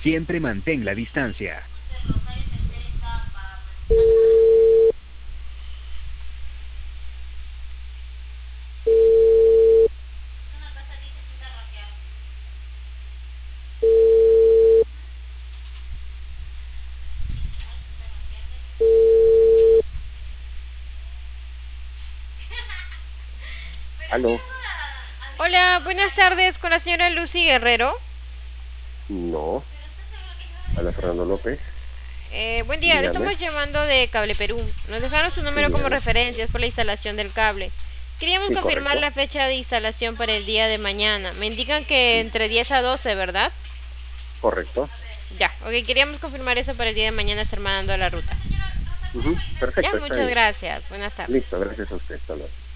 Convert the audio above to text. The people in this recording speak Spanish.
Siempre mantén la distancia. ¿Aló? Hola, buenas tardes con la señora Lucy Guerrero. No. Habla Fernando López. Buen día, le Dígame. estamos llamando de Cable Perú. Nos dejaron su Sí, número como dígame. referencias por la instalación del cable. Queríamos Sí, confirmar correcto. la fecha de instalación para el día de mañana. Me indican que entre 10 a 12, ¿verdad? Correcto. Ya, ok, queríamos confirmar eso para el día de mañana estar mandando a la ruta. Ujú. Ya, Perfecto, está muchas bien. gracias. Buenas tardes. Listo, gracias a usted. Hasta luego.